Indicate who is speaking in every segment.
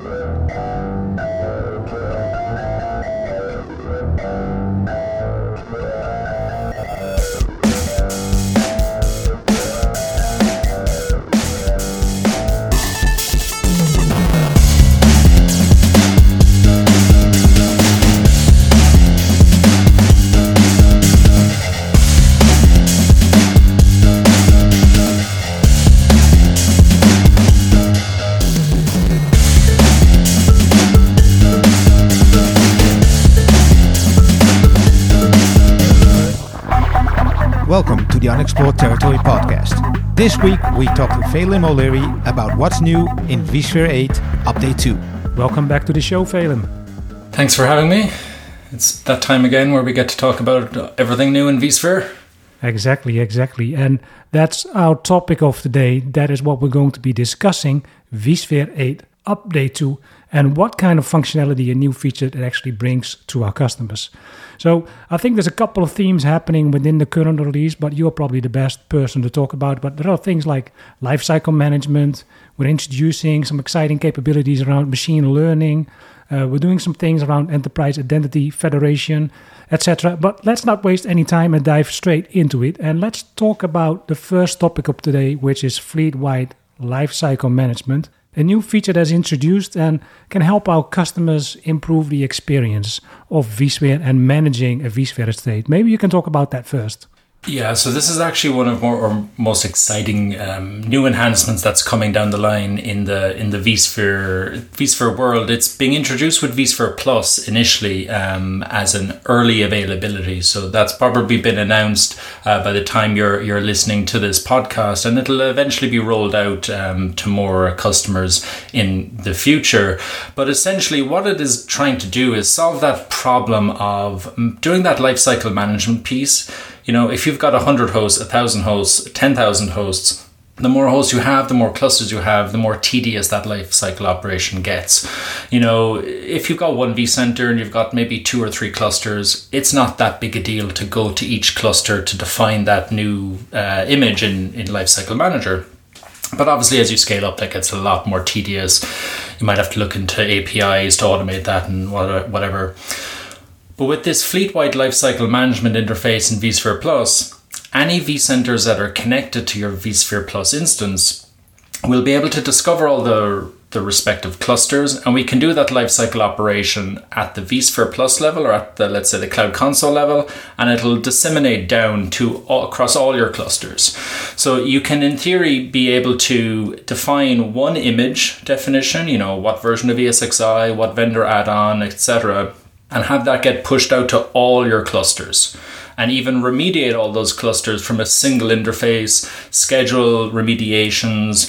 Speaker 1: Welcome to the Unexplored Territory podcast. This week we talk to Phelim O'Leary about what's new in vSphere 8 Update 2.
Speaker 2: Welcome back to the show, Phelim.
Speaker 3: Thanks for having me. It's that time again where we get to talk about everything new in vSphere.
Speaker 2: Exactly. And that's our topic of today. That is what we're going to be discussing, vSphere 8 Update 2, and what kind of functionality a new feature it actually brings to our customers. So I think there's a couple of themes happening within the current release, but you're probably the best person to talk about. But there are things like lifecycle management. We're introducing some exciting capabilities around machine learning. We're doing some things around enterprise identity federation, etc. But let's not waste any time and dive straight into it. And let's talk about the first topic of today, which is fleet-wide lifecycle management. A new feature that's introduced and can help our customers improve the experience of vSphere and managing a vSphere estate. Maybe you can talk about that first.
Speaker 3: Yeah, so this is actually one of most exciting new enhancements that's coming down the line in the vSphere world. It's being introduced with vSphere Plus initially as an early availability. So that's probably been announced by the time you're listening to this podcast, and it'll eventually be rolled out to more customers in the future. But essentially, what it is trying to do is solve that problem of doing that lifecycle management piece. You know, if you've got 100 hosts, 1,000 hosts, 10,000 hosts, the more hosts you have, the more clusters you have, the more tedious that life cycle operation gets. You know, if you've got one vCenter and you've got maybe 2 or 3 clusters, it's not that big a deal to go to each cluster to define that new image in Lifecycle Manager. But obviously, as you scale up, that gets a lot more tedious. You might have to look into APIs to automate that and whatever. But with this fleet-wide lifecycle management interface in vSphere Plus, any vCenters that are connected to your vSphere Plus instance will be able to discover all the respective clusters, and we can do that lifecycle operation at the vSphere Plus level or at the, let's say, the Cloud Console level, and it'll disseminate down to across all your clusters. So you can, in theory, be able to define one image definition, you know, what version of ESXi, what vendor add-on, etc., and have that get pushed out to all your clusters, and even remediate all those clusters from a single interface, schedule remediations,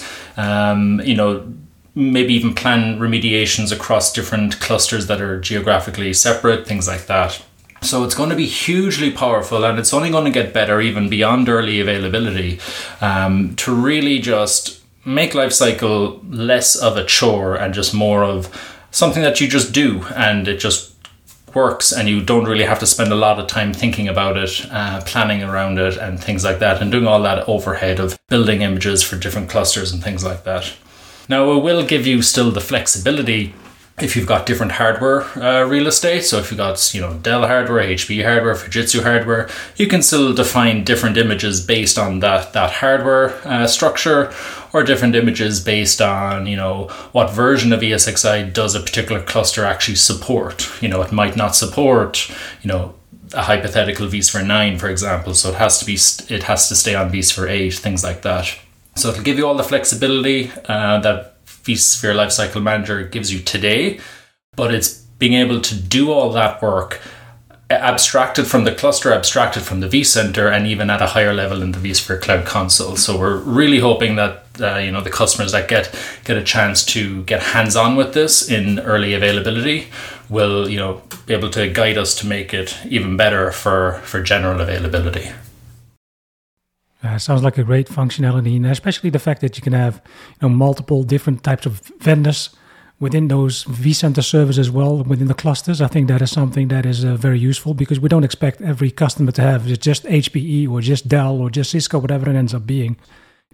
Speaker 3: maybe even plan remediations across different clusters that are geographically separate, things like that. So it's going to be hugely powerful, and it's only going to get better even beyond early availability to really just make lifecycle less of a chore and just more of something that you just do, and it just works, and you don't really have to spend a lot of time thinking about it, planning around it and things like that, and doing all that overhead of building images for different clusters and things like that. Now, it will give you still the flexibility if you've got different hardware real estate. So if you've got, Dell hardware, HP hardware, Fujitsu hardware, you can still define different images based on that hardware structure, or different images based on, what version of ESXi does a particular cluster actually support. It might not support, a hypothetical vSphere 9, for example. So it has to stay on vSphere 8, things like that. So it'll give you all the flexibility that vSphere Lifecycle Manager gives you today, but it's being able to do all that work abstracted from the cluster, abstracted from the vCenter, and even at a higher level in the vSphere Cloud Console. So we're really hoping that the customers that get a chance to get hands-on with this in early availability will be able to guide us to make it even better for general availability.
Speaker 2: Sounds like a great functionality, and especially the fact that you can have multiple different types of vendors within those vCenter servers as well, within the clusters. I think that is something that is very useful, because we don't expect every customer to have just HPE or just Dell or just Cisco, whatever it ends up being.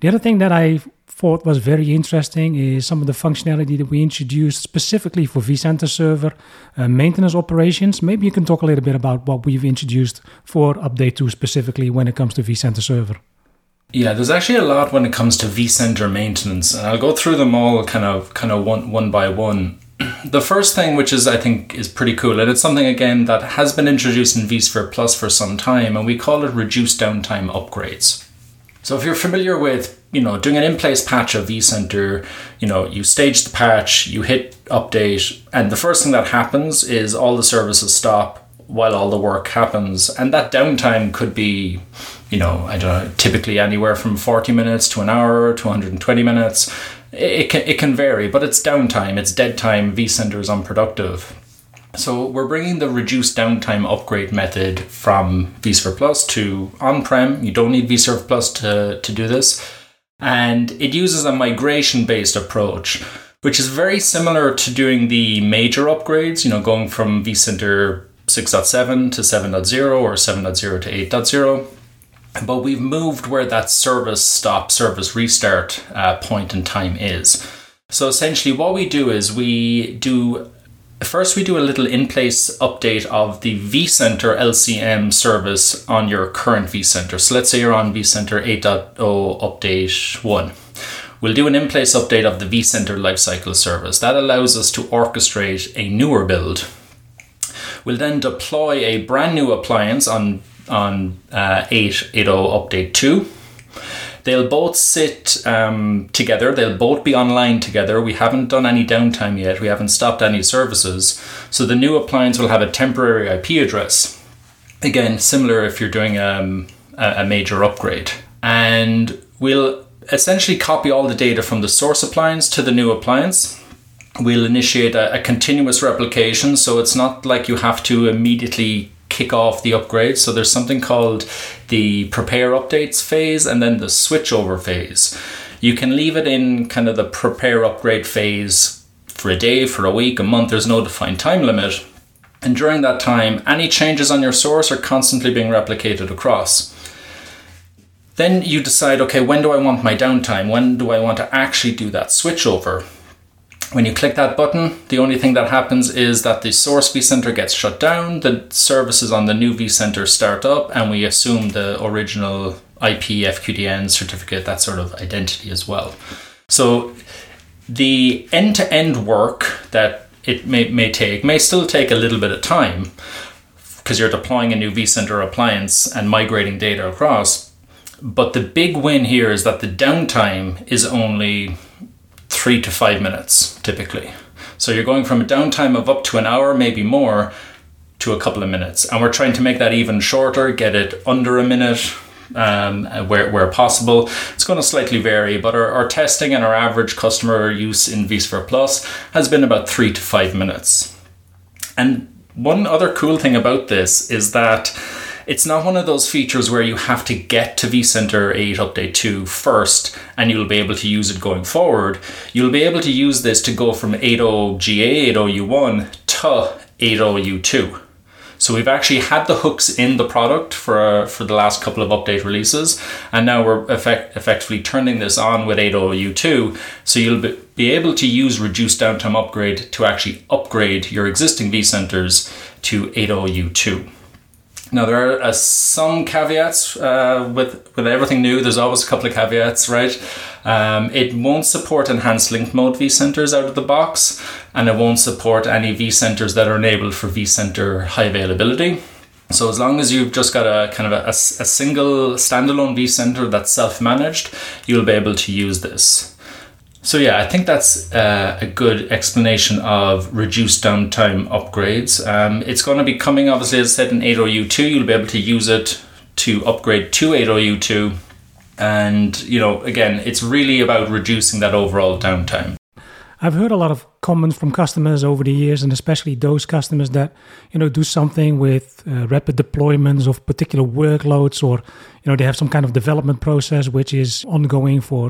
Speaker 2: The other thing that I thought was very interesting is some of the functionality that we introduced specifically for vCenter Server maintenance operations. Maybe you can talk a little bit about what we've introduced for Update 2 specifically when it comes to vCenter Server.
Speaker 3: Yeah, there's actually a lot when it comes to vCenter maintenance, and I'll go through them all kind of one by one. The first thing, which I think is pretty cool, and it's something again that has been introduced in vSphere Plus for some time, and we call it reduced downtime upgrades. So if you're familiar with, doing an in-place patch of vCenter, you stage the patch, you hit update, and the first thing that happens is all the services stop while all the work happens. And that downtime could be, typically anywhere from 40 minutes to an hour to 120 minutes. It can vary, but it's downtime, it's dead time, vCenter is unproductive. So we're bringing the reduced downtime upgrade method from vSphere Plus to on-prem. You don't need vSphere Plus to do this. And it uses a migration-based approach, which is very similar to doing the major upgrades, going from vCenter 6.7 to 7.0 or 7.0 to 8.0. But we've moved where that service stop, service restart point in time is. So essentially what we do is we do a little in-place update of the vCenter LCM service on your current vCenter. So let's say you're on vCenter 8.0 update 1. We'll do an in-place update of the vCenter lifecycle service. That allows us to orchestrate a newer build. We'll then deploy a brand new appliance on 8.0 update 2. They'll both sit together. They'll both be online together. We haven't done any downtime yet. We haven't stopped any services. So the new appliance will have a temporary IP address. Again, similar if you're doing a major upgrade. And we'll essentially copy all the data from the source appliance to the new appliance. We'll initiate a continuous replication. So it's not like you have to immediately kick off the upgrade. So there's something called the prepare updates phase and then the switchover phase. You can leave it in kind of the prepare upgrade phase for a day, for a week, a month. There's no defined time limit. And during that time, any changes on your source are constantly being replicated across. Then you decide, okay, when do I want my downtime? When do I want to actually do that switchover? When you click that button, the only thing that happens is that the source vCenter gets shut down, the services on the new vCenter start up, and we assume the original IP, FQDN certificate, that sort of identity as well. So the end-to-end work that it may still take a little bit of time because you're deploying a new vCenter appliance and migrating data across. But the big win here is that the downtime is only 3 to 5 minutes typically. So you're going from a downtime of up to an hour, maybe more, to a couple of minutes. And we're trying to make that even shorter, get it under a minute where possible. It's going to slightly vary, but our testing and our average customer use in vSphere Plus has been about 3 to 5 minutes. And one other cool thing about this is that it's not one of those features where you have to get to vCenter 8 Update 2 first and you'll be able to use it going forward. You'll be able to use this to go from 8.0 GA, 8.0 U1 to 8.0 U2. So we've actually had the hooks in the product for the last couple of update releases, and now we're effectively turning this on with 8.0 U2, so you'll be able to use reduced downtime upgrade to actually upgrade your existing vCenters to 8.0 U2. Now, there are some caveats with everything new. There's always a couple of caveats, right? It won't support enhanced link mode vCenters out of the box, and it won't support any vCenters that are enabled for vCenter high availability. So as long as you've just got a kind of a single standalone vCenter that's self-managed, you'll be able to use this. So yeah, I think that's a good explanation of reduced downtime upgrades. It's going to be coming, obviously, as I said, in 8.0 U2. You'll be able to use it to upgrade to 8.0 U2. And, again, it's really about reducing that overall downtime.
Speaker 2: I've heard a lot of comments from customers over the years, and especially those customers that, do something with rapid deployments of particular workloads, or, they have some kind of development process which is ongoing for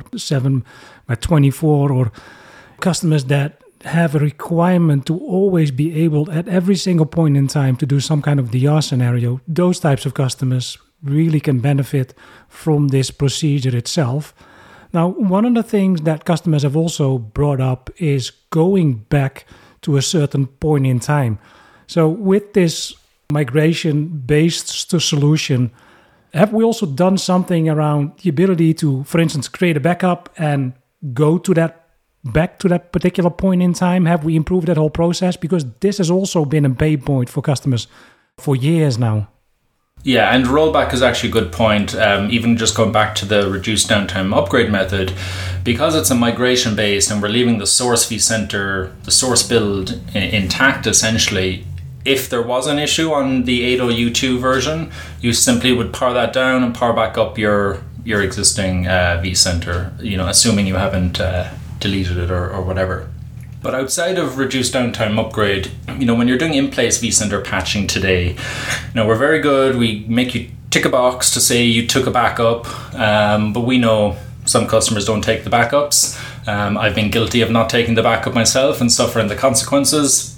Speaker 2: 7x24, or customers that have a requirement to always be able at every single point in time to do some kind of DR scenario. Those types of customers really can benefit from this procedure itself. Now, one of the things that customers have also brought up is going back to a certain point in time. So with this migration-based solution, have we also done something around the ability to, for instance, create a backup and go to that back to that particular point in time? Have we improved that whole process? Because this has also been a pain point for customers for years now.
Speaker 3: Yeah, and rollback is actually a good point. Even just going back to the reduced downtime upgrade method, because it's a migration based and we're leaving the source vCenter, the source build intact essentially. If there was an issue on the 8.0 U2 version, you simply would power that down and power back up your existing vCenter, assuming you haven't deleted it or whatever. But outside of reduced downtime upgrade, when you're doing in-place vCenter patching today, we're very good. We make you tick a box to say you took a backup, but we know some customers don't take the backups. I've been guilty of not taking the backup myself and suffering the consequences.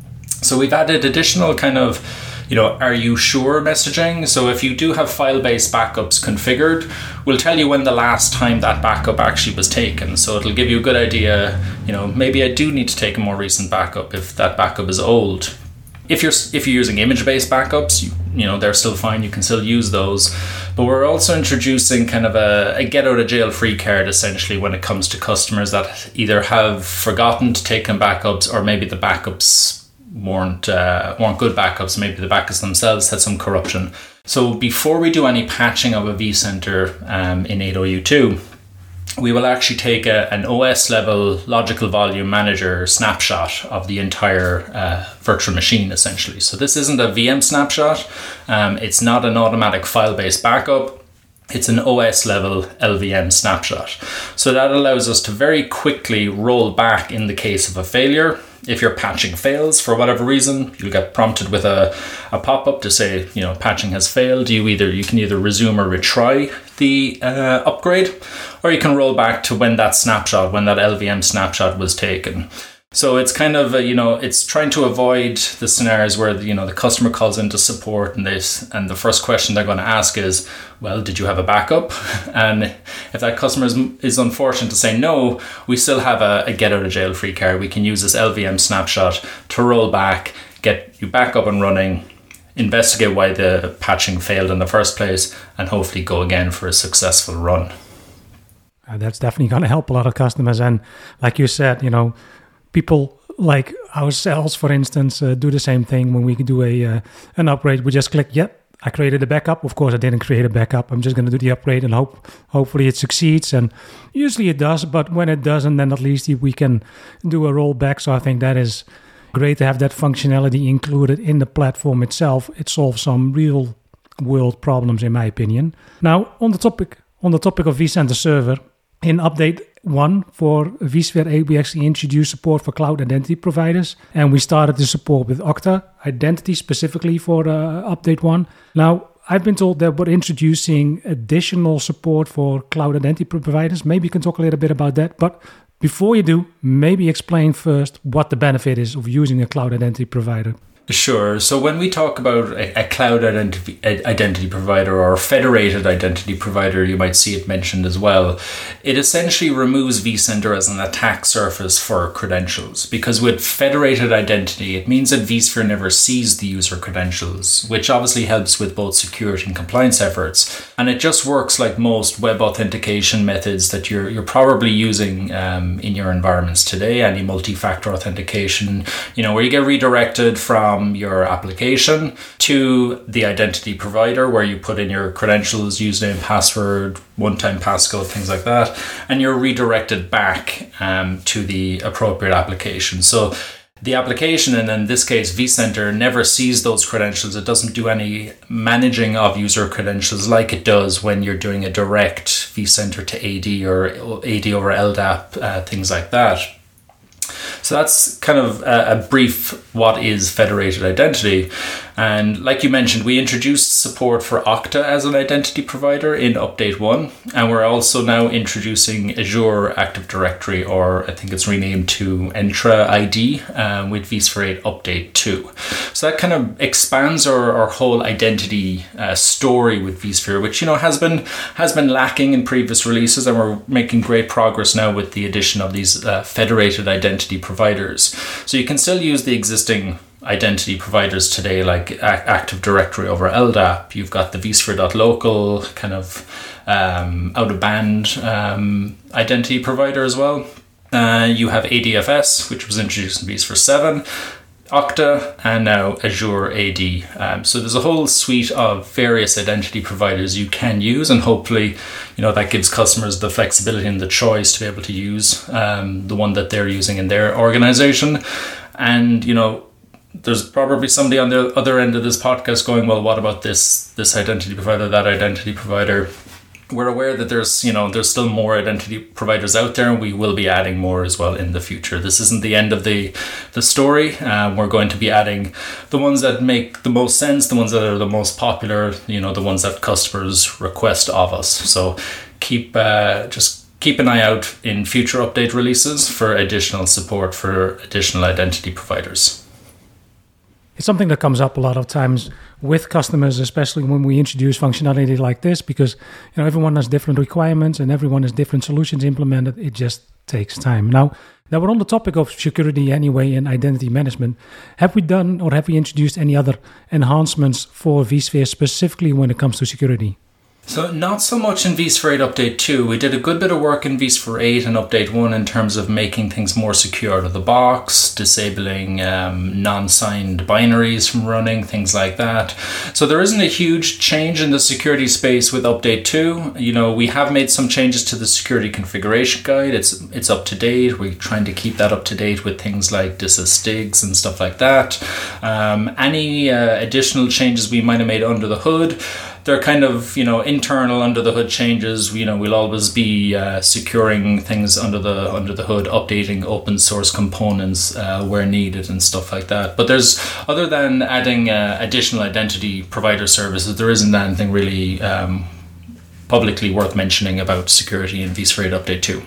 Speaker 3: So we've added additional kind of, are you sure messaging? So if you do have file-based backups configured, we'll tell you when the last time that backup actually was taken. So it'll give you a good idea, maybe I do need to take a more recent backup if that backup is old. If you're using image-based backups, they're still fine, you can still use those. But we're also introducing kind of a get-out-of-jail-free card, essentially, when it comes to customers that either have forgotten to take in backups or maybe the backups weren't good backups. Maybe the backups themselves had some corruption. So before we do any patching of a vCenter in 8.0 U2, we will actually take an OS level logical volume manager snapshot of the entire virtual machine essentially. So this isn't a VM snapshot. It's not an automatic file-based backup. It's an OS level LVM snapshot. So that allows us to very quickly roll back in the case of a failure. If your patching fails for whatever reason, you'll get prompted with a pop-up to say, patching has failed. You can either resume or retry the upgrade, or you can roll back to when that LVM snapshot was taken. So it's kind of, it's trying to avoid the scenarios where, the customer calls into support and the first question they're going to ask is, well, did you have a backup? And if that customer is unfortunate to say no, we still have a get out of jail free card. We can use this LVM snapshot to roll back, get you back up and running, investigate why the patching failed in the first place, and hopefully go again for a successful run.
Speaker 2: That's definitely going to help a lot of customers. And like you said, people like ourselves, for instance, do the same thing when we do an upgrade. We just click, yep, I created a backup. Of course, I didn't create a backup. I'm just going to do the upgrade and hopefully it succeeds. And usually it does, but when it doesn't, then at least we can do a rollback. So I think that is great to have that functionality included in the platform itself. It solves some real world problems, in my opinion. Now, on the topic of vCenter Server, in update 1 for vSphere 8, we actually introduced support for cloud identity providers, and we started the support with Okta Identity specifically for update 1. Now, I've been told that we're introducing additional support for cloud identity providers. Maybe you can talk a little bit about that, but before you do, maybe explain first what the benefit is of using a cloud identity provider.
Speaker 3: Sure. So when we talk about a cloud identity provider or a federated identity provider, you might see it mentioned as well. It essentially removes vCenter as an attack surface for credentials, because with federated identity, it means that vSphere never sees the user credentials, which obviously helps with both security and compliance efforts. And it just works like most web authentication methods that you're probably using in your environments today. Any multi-factor authentication, where you get redirected from your application to the identity provider where you put in your credentials, username, password, one-time passcode, things like that, and you're redirected back to the appropriate application. So the application, and in this case vCenter, never sees those credentials. It doesn't do any managing of user credentials like it does when you're doing a direct vCenter to AD or AD over LDAP, things like that. So that's kind of a brief what is federated identity. And like you mentioned, we introduced support for Okta as an identity provider in Update 1. And we're also now introducing Azure Active Directory, or I think it's renamed to Entra ID, with vSphere 8 Update 2. So that kind of expands our whole identity story with vSphere, which, has been lacking in previous releases, and we're making great progress now with the addition of these federated identity providers. So you can still use the existing identity providers today, like Active Directory over LDAP. You've got the vSphere.local kind of out-of-band identity provider as well. You have ADFS, which was introduced in vSphere 7, Okta, and now Azure AD. So there's a whole suite of various identity providers you can use, and hopefully, that gives customers the flexibility and the choice to be able to use the one that they're using in their organization. And, there's probably somebody on the other end of this podcast going, well, what about this identity provider, that identity provider? We're aware that there's still more identity providers out there, and we will be adding more as well in the future. This isn't the end of the story. We're going to be adding the ones that make the most sense, the ones that are the most popular, the ones that customers request of us. So keep an eye out in future update releases for additional support for additional identity providers.
Speaker 2: It's something that comes up a lot of times with customers, especially when we introduce functionality like this, because everyone has different requirements and everyone has different solutions implemented. It just takes time. Now we're on the topic of security anyway and identity management. Have we done or have we introduced any other enhancements for vSphere specifically when it comes to security?
Speaker 3: So not so much in vSphere 8 Update 2. We did a good bit of work in vSphere 8 and Update 1 in terms of making things more secure out of the box, disabling non-signed binaries from running, things like that. So there isn't a huge change in the security space with Update 2. We have made some changes to the security configuration guide. It's up to date. We're trying to keep that up to date with things like dysstigs and stuff like that. Any additional changes we might have made under the hood, they're kind of, internal under the hood changes. We'll always be securing things under the hood, updating open source components where needed and stuff like that. But other than adding additional identity provider services, there isn't anything really publicly worth mentioning about security in vSphere 8 Update 2.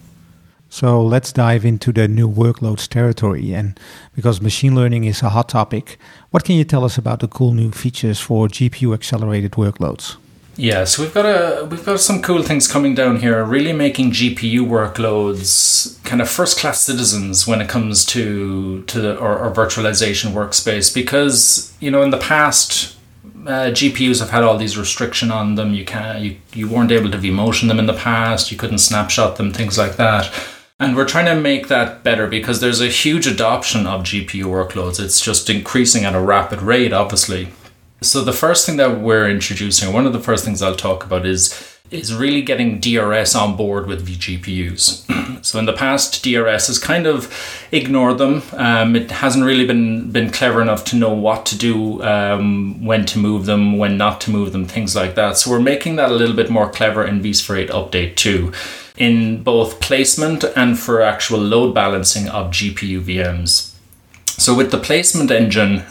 Speaker 1: So let's dive into the new workloads territory. And because machine learning is a hot topic, what can you tell us about the cool new features for GPU accelerated workloads?
Speaker 3: Yeah, so we've got some cool things coming down here, really making GPU workloads kind of first-class citizens when it comes to our virtualization workspace. Because in the past, GPUs have had all these restriction on them. You weren't able to vMotion them in the past. You couldn't snapshot them, things like that. And we're trying to make that better because there's a huge adoption of GPU workloads. It's just increasing at a rapid rate, obviously. So the first thing that we're introducing, one of the first things I'll talk about is really getting DRS on board with vGPUs. So in the past, DRS has kind of ignored them. It hasn't really been clever enough to know what to do, when to move them, when not to move them, things like that. So we're making that a little bit more clever in vSphere 8 Update 2. In both placement and for actual load balancing of GPU VMs. So with the placement engine,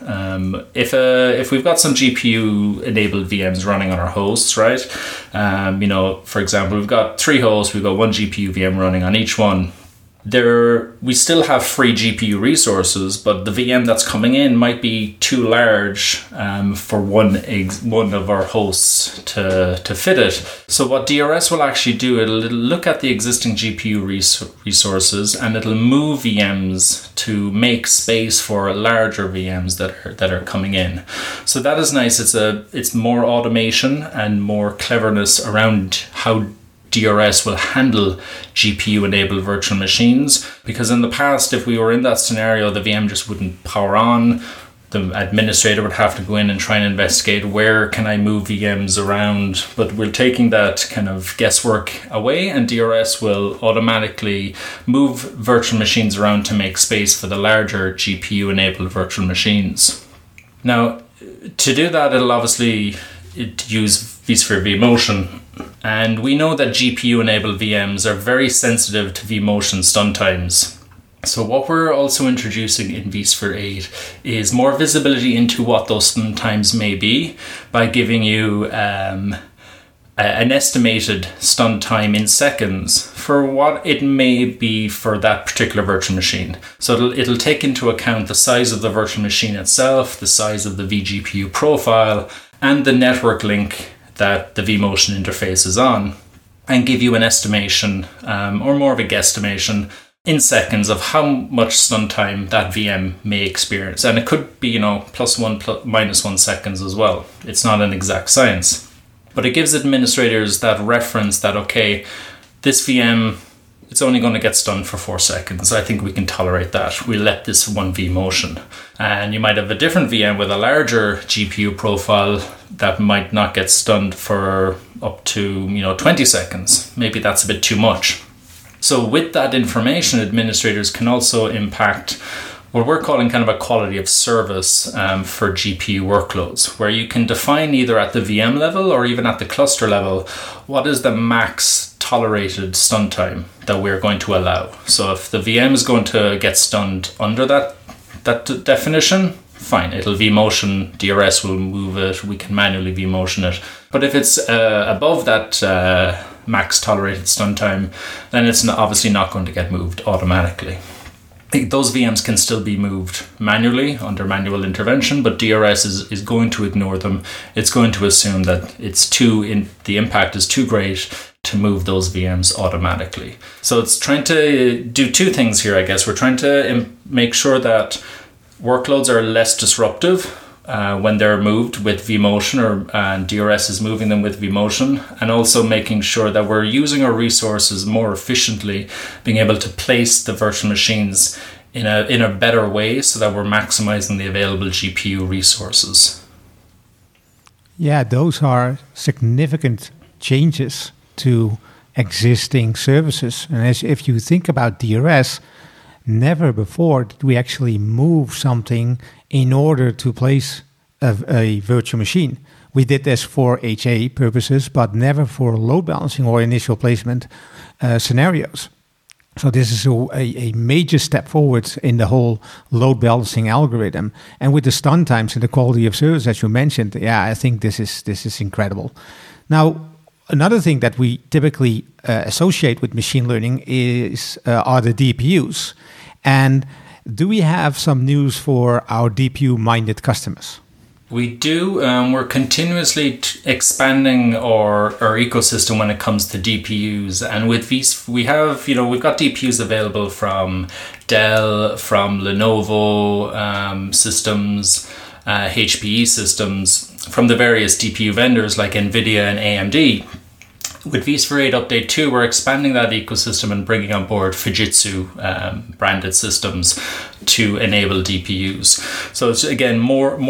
Speaker 3: if we've got some GPU-enabled VMs running on our hosts, right? For example, we've got 3 hosts, we've got 1 GPU VM running on each one. We still have free GPU resources, but the VM that's coming in might be too large for one of our hosts to fit it. So what DRS will actually do, it'll look at the existing GPU resources and it'll move VMs to make space for larger VMs that are coming in. So that is nice. It's more automation and more cleverness around how DRS will handle GPU-enabled virtual machines, because in the past, if we were in that scenario, the VM just wouldn't power on. The administrator would have to go in and try and investigate where can I move VMs around. But we're taking that kind of guesswork away, and DRS will automatically move virtual machines around to make space for the larger GPU-enabled virtual machines. Now, to do that, it'll obviously use vSphere vMotion. And we know that GPU-enabled VMs are very sensitive to vMotion stun times. So what we're also introducing in vSphere 8 is more visibility into what those stun times may be by giving you an estimated stun time in seconds for what it may be for that particular virtual machine. So it'll take into account the size of the virtual machine itself, the size of the vGPU profile, and the network link that the vMotion interface is on, and give you an estimation or more of a guesstimation in seconds of how much stun time that VM may experience. And it could be, +1, -1 seconds as well. It's not an exact science. But it gives administrators that reference that, okay, this VM, it's only going to get stunned for 4 seconds. I think we can tolerate that. We'll let this one vMotion. And you might have a different VM with a larger GPU profile that might not get stunned for up to 20 seconds. Maybe that's a bit too much. So with that information, administrators can also impact what we're calling kind of a quality of service for GPU workloads, where you can define either at the VM level or even at the cluster level, what is the max tolerated stun time that we're going to allow. So if the VM is going to get stunned under that definition, fine, it'll vMotion, DRS will move it, we can manually vMotion it. But if it's above that max tolerated stun time, then it's obviously not going to get moved automatically. Those VMs can still be moved manually under manual intervention, but DRS is going to ignore them. It's going to assume that the impact is too great to move those VMs automatically. So it's trying to do two things here, I guess. We're trying to make sure that workloads are less disruptive when they're moved with vMotion, and DRS is moving them with vMotion, and also making sure that we're using our resources more efficiently, being able to place the virtual machines in a better way so that we're maximizing the available GPU resources.
Speaker 1: Yeah, those are significant changes to existing services. And if you think about DRS, never before did we actually move something in order to place a virtual machine. We did this for HA purposes, but never for load balancing or initial placement scenarios. So this is a major step forward in the whole load balancing algorithm. And with the stun times and the quality of service, as you mentioned, I think this is incredible. Now, another thing that we typically associate with machine learning are the DPUs. And do we have some news for our DPU-minded customers?
Speaker 3: We do. We're continuously expanding our ecosystem when it comes to DPUs. And with these, we've got DPUs available from Dell, from Lenovo systems, HPE systems, from the various DPU vendors like NVIDIA and AMD. With vSphere 8 Update 2, we're expanding that ecosystem and bringing on board Fujitsu branded systems to enable DPUs. So it's, again,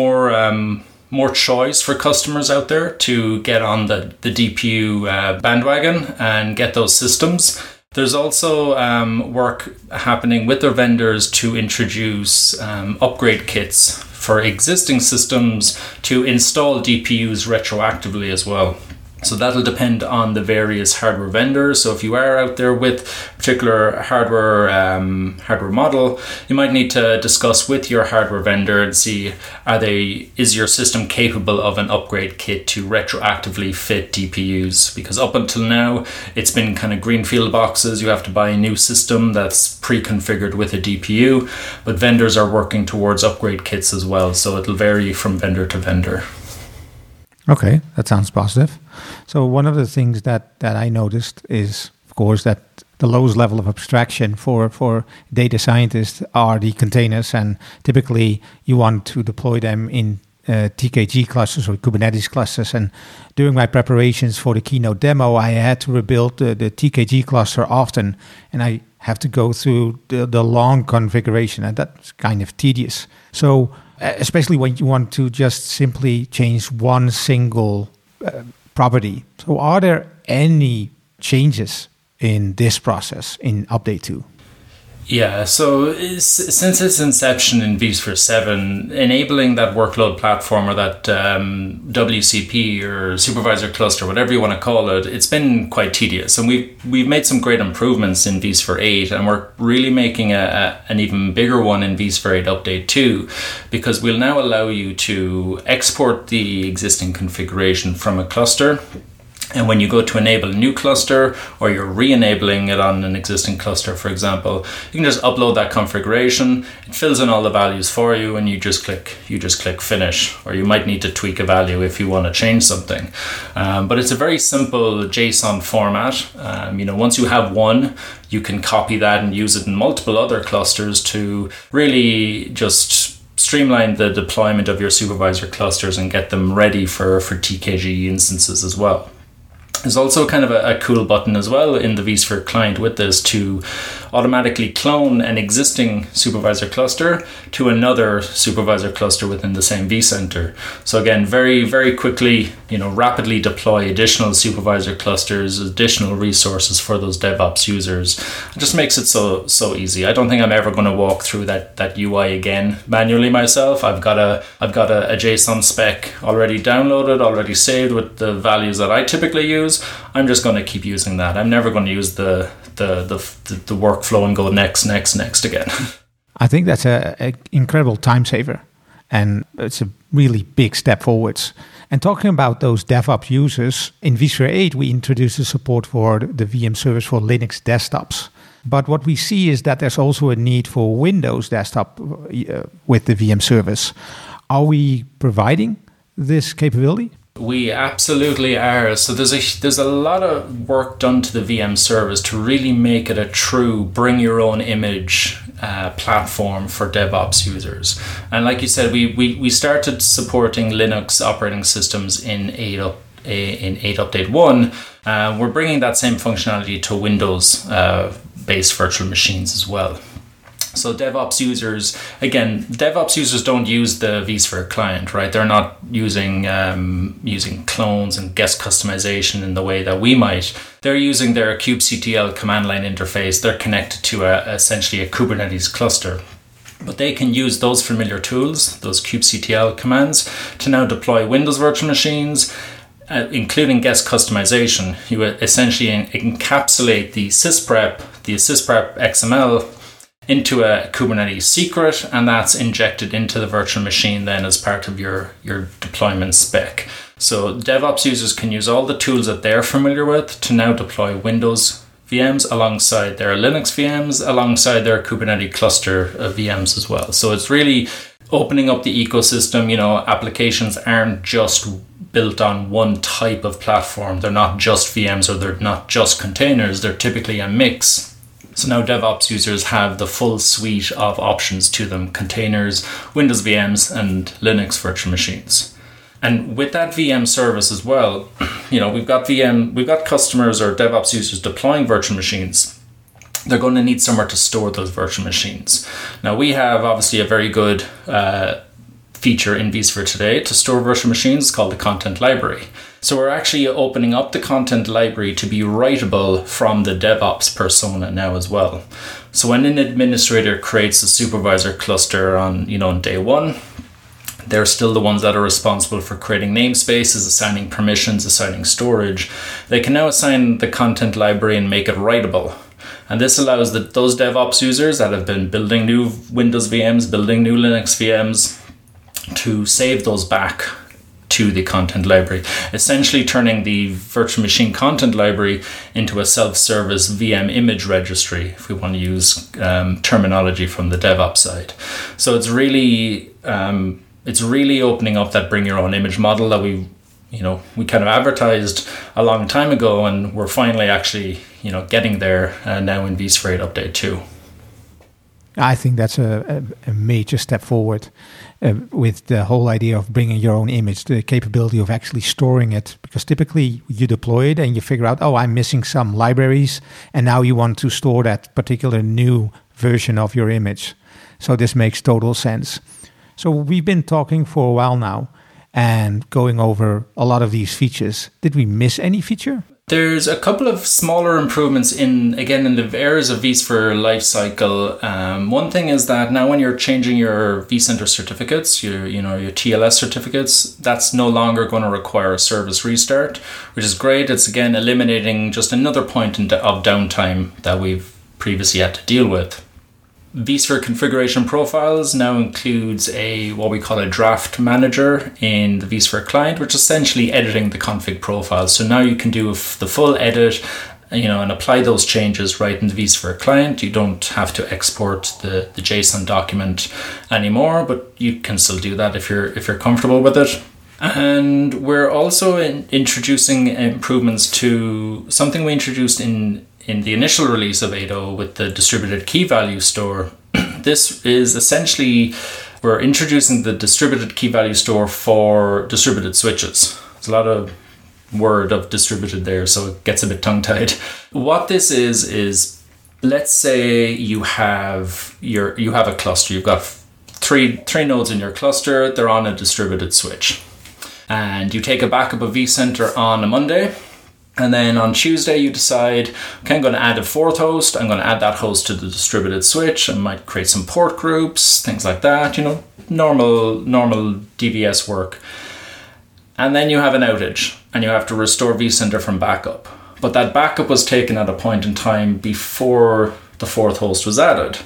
Speaker 3: more choice for customers out there to get on the DPU bandwagon and get those systems. There's also work happening with their vendors to introduce upgrade kits for existing systems to install DPUs retroactively as well. So that'll depend on the various hardware vendors. So if you are out there with a particular hardware model, you might need to discuss with your hardware vendor and see, is your system capable of an upgrade kit to retroactively fit DPUs? Because up until now, it's been kind of greenfield boxes. You have to buy a new system that's pre-configured with a DPU, but vendors are working towards upgrade kits as well. So it'll vary from vendor to vendor.
Speaker 1: Okay, that sounds positive. So one of the things that I noticed is, of course, that the lowest level of abstraction for data scientists are the containers, and typically you want to deploy them in TKG clusters or Kubernetes clusters. And during my preparations for the keynote demo, I had to rebuild the TKG cluster often, and I have to go through the long configuration, and that's kind of tedious. So especially when you want to just simply change one single property. So are there any changes in this process in Update 2?
Speaker 3: Yeah, so since its inception in vSphere 7, enabling that workload platform or that WCP or supervisor cluster, whatever you want to call it, it's been quite tedious. And we've made some great improvements in vSphere 8, and we're really making an even bigger one in vSphere 8 Update 2, because we'll now allow you to export the existing configuration from a cluster. And when you go to enable a new cluster, or you're re-enabling it on an existing cluster, for example, you can just upload that configuration. It fills in all the values for you, and you just click finish. Or you might need to tweak a value if you want to change something. But it's a very simple JSON format. Once you have one, you can copy that and use it in multiple other clusters to really just streamline the deployment of your supervisor clusters and get them ready for TKG instances as well. There's also kind of a cool button as well in the vSphere client with this to automatically clone an existing supervisor cluster to another supervisor cluster within the same vCenter. So again, very, very quickly, rapidly deploy additional supervisor clusters, additional resources for those DevOps users. It just makes it so easy. I don't think I'm ever going to walk through that UI again manually myself. I've got a JSON spec already downloaded, already saved with the values that I typically use. I'm just going to keep using that. I'm never going to use the workflow and go next again.
Speaker 1: I think that's an incredible time saver, and it's a really big step forwards. And talking about those DevOps users, in vSphere 8 we introduced the support for the VM service for Linux desktops. But what we see is that there's also a need for Windows desktop with the VM service. Are we providing this capability?
Speaker 3: We absolutely are. So there's a lot of work done to the VM service to really make it a true bring your own image platform for DevOps users. And like you said, we started supporting Linux operating systems in 8 Update 1. We're bringing that same functionality to Windows based virtual machines as well. So DevOps users don't use the vSphere client, right? They're not using clones and guest customization in the way that we might. They're using their kubectl command line interface. They're connected to essentially a Kubernetes cluster. But they can use those familiar tools, those kubectl commands, to now deploy Windows virtual machines, including guest customization. You essentially encapsulate the sysprep XML into a Kubernetes secret, and that's injected into the virtual machine then as part of your deployment spec. So DevOps users can use all the tools that they're familiar with to now deploy Windows VMs alongside their Linux VMs, alongside their Kubernetes cluster VMs as well. So it's really opening up the ecosystem. Applications aren't just built on one type of platform. They're not just VMs, or they're not just containers. They're typically a mix. So now DevOps users have the full suite of options to them: containers, Windows VMs, and Linux virtual machines. And with that VM service as well, we've got customers or DevOps users deploying virtual machines. They're going to need somewhere to store those virtual machines. Now we have obviously a very good feature in vSphere today to store virtual machines called the content library. So we're actually opening up the content library to be writable from the DevOps persona now as well. So when an administrator creates a supervisor cluster on day one, they're still the ones that are responsible for creating namespaces, assigning permissions, assigning storage. They can now assign the content library and make it writable. And this allows those DevOps users that have been building new Windows VMs, building new Linux VMs, to save those back to the content library, essentially turning the virtual machine content library into a self-service VM image registry, if we want to use terminology from the DevOps side. So it's really opening up that bring your own image model that we kind of advertised a long time ago, and we're finally actually getting there now in vSphere 8 Update 2.
Speaker 1: I think that's a major step forward with the whole idea of bringing your own image, the capability of actually storing it. Because typically you deploy it and you figure out, I'm missing some libraries, and now you want to store that particular new version of your image. So this makes total sense. So we've been talking for a while now and going over a lot of these features. Did we miss any feature?
Speaker 3: There's a couple of smaller improvements in the areas of vSphere lifecycle. One thing is that now when you're changing your vCenter certificates, your TLS certificates, that's no longer going to require a service restart, which is great. It's again eliminating just another point of downtime that we've previously had to deal with. vSphere configuration profiles now includes what we call a draft manager in the vSphere client, which is essentially editing the config profiles. So now you can do the full edit, and apply those changes right in the vSphere client. You don't have to export the JSON document anymore, but you can still do that if you're comfortable with it. And we're also introducing improvements to something we introduced in the initial release of 8.0 with the distributed key value store. This is essentially, we're introducing the distributed key value store for distributed switches. There's a lot of word of distributed there, so it gets a bit tongue-tied. What this is let's say you have a cluster. You've got three nodes in your cluster. They're on a distributed switch. And you take a backup of vCenter on a Monday. And then on Tuesday, you decide, okay, I'm going to add a fourth host. I'm going to add that host to the distributed switch. I might create some port groups, things like that, normal DVS work. And then you have an outage and you have to restore vCenter from backup. But that backup was taken at a point in time before the fourth host was added.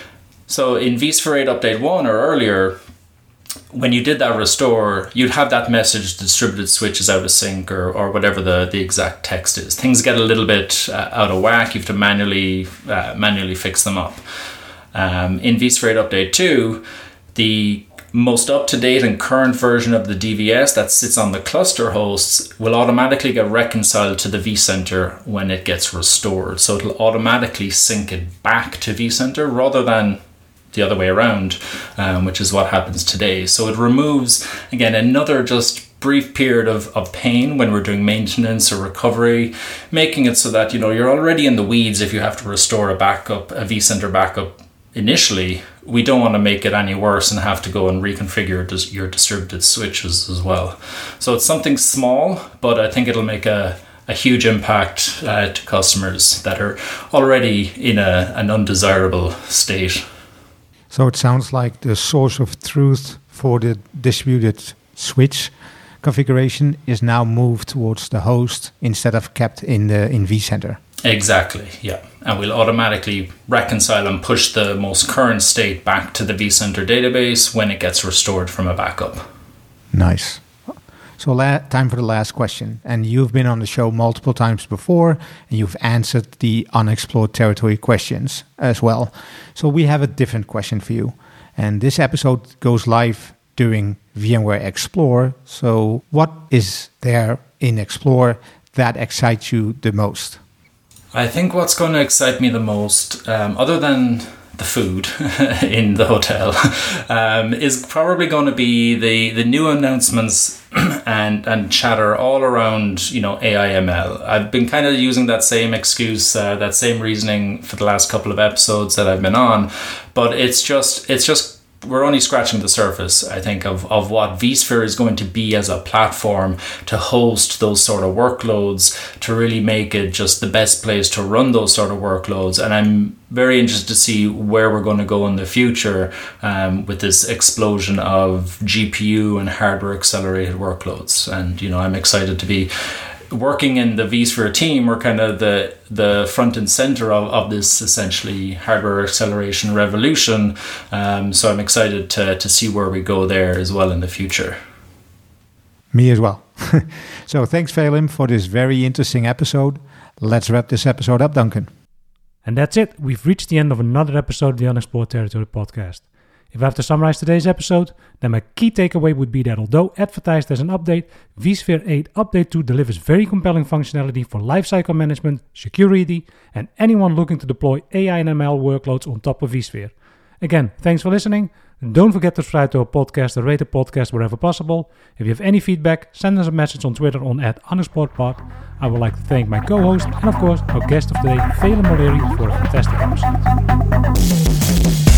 Speaker 3: So in vSphere 8 Update 1 or earlier, when you did that restore, you'd have that message, distributed switch is out of sync or whatever the exact text is. Things get a little bit out of whack. You have to manually fix them up. In vSphere 8 Update 2, the most up-to-date and current version of the DVS that sits on the cluster hosts will automatically get reconciled to the vCenter when it gets restored. So it'll automatically sync it back to vCenter rather than the other way around, which is what happens today. So it removes, again, another just brief period of pain when we're doing maintenance or recovery, making it so that, you're already in the weeds if you have to restore a vCenter backup initially. We don't want to make it any worse and have to go and reconfigure your distributed switches as well. So it's something small, but I think it'll make a huge impact to customers that are already in an undesirable state.
Speaker 1: So it sounds like the source of truth for the distributed switch configuration is now moved towards the host instead of kept in vCenter.
Speaker 3: Exactly, yeah. And we'll automatically reconcile and push the most current state back to the vCenter database when it gets restored from a backup.
Speaker 1: Nice. So time for the last question. And you've been on the show multiple times before, and you've answered the unexplored territory questions as well. So we have a different question for you. And this episode goes live during VMware Explore. So what is there in Explore that excites you the most?
Speaker 3: I think what's going to excite me the most, other than the food in the hotel, is probably going to be the new announcements and chatter all around, AI ML. I've been kind of using that same excuse, that same reasoning for the last couple of episodes that I've been on, but it's just we're only scratching the surface, I think, of what vSphere is going to be as a platform to host those sort of workloads, to really make it just the best place to run those sort of workloads. And I'm very interested to see where we're going to go in the future with this explosion of GPU and hardware accelerated workloads. And, I'm excited to be working in the vSphere team. We're kind of the front and center of this essentially hardware acceleration revolution. So I'm excited to see where we go there as well in the future.
Speaker 1: Me as well. So thanks, Phelim, for this very interesting episode. Let's wrap this episode up, Duncan.
Speaker 2: And that's it. We've reached the end of another episode of the Unexplored Territory podcast. If I have to summarize today's episode, then my key takeaway would be that although advertised as an update, vSphere 8 Update 2 delivers very compelling functionality for lifecycle management, security, and anyone looking to deploy AI and ML workloads on top of vSphere. Again, thanks for listening. And don't forget to subscribe to our podcast and rate the podcast wherever possible. If you have any feedback, send us a message on Twitter on @unexploredpod. I would like to thank my co-host and of course our guest of the day, Phelim O'Leary, for a fantastic episode.